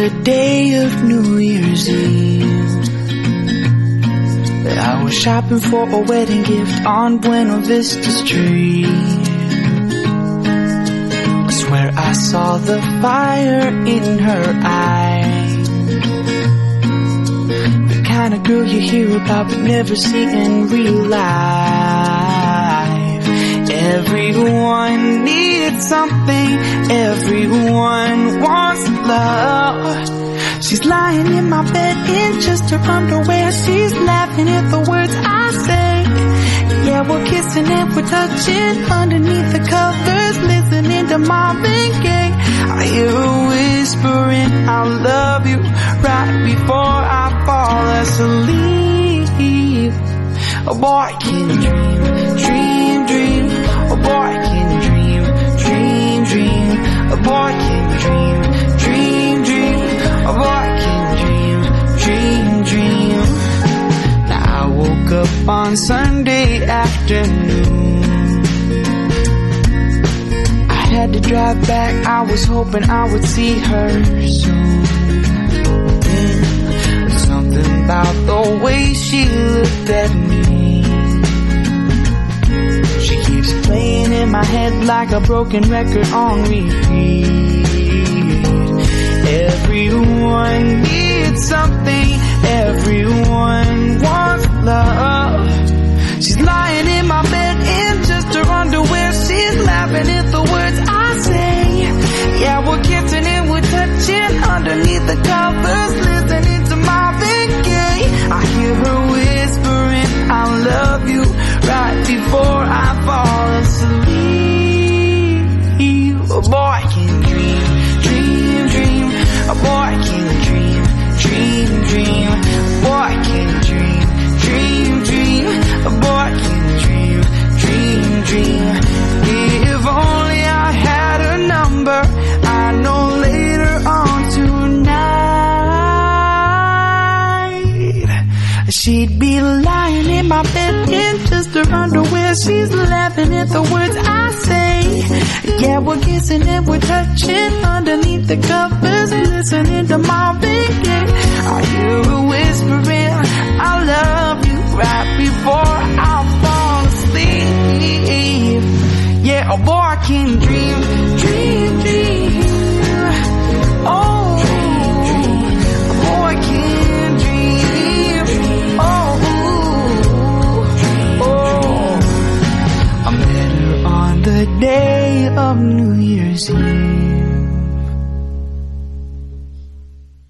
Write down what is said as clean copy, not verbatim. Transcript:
the day of New Year's Eve. I was shopping for a wedding gift on Buena Vista Street. I swear I saw the fire in her eye. The kind of girl you hear about but never see in real life. Everyone needs something, everyone wants love. She's lying in my bed in just her underwear. She's laughing at the words I say. Yeah, we're kissing and we're touching underneath the covers, listening to Marvin Gaye. I hear her whispering, I love you, right before I fall asleep. A boy can dream, dream, dream. A boy can dream, dream, dream. A boy can dream, dream, dream. A boy can dream, dream, dream. Now I woke up on Sunday afternoon. I had to drive back, I was hoping I would see her soon. Something about the way she looked at me. She keeps playing in my head like a broken record on repeat. Everyone needs something, everyone wants love. She's lying in my bed in just her underwear. She's laughing at the words I say. Yeah, we're kissing and we're touching underneath the covers, listening to Marvin Gaye. I hear her whispering, I love you, right before I fall asleep. A boy can dream, dream, dream. A boy can dream, dream, dream. A boy can dream, dream, dream. A boy can dream, dream, dream. If only I had a number, I know later on tonight she'd be lying in my bed in just her underwear. She's laughing at the words I say. Yeah, we're kissing and we're touching underneath the covers, listening to Marvin Gaye. I hear her whispering, I love you, right before I fall asleep. Yeah, a boy can dream, dream, dream. Oh, a boy can dream. Oh, I met her on the day of New Year's Eve.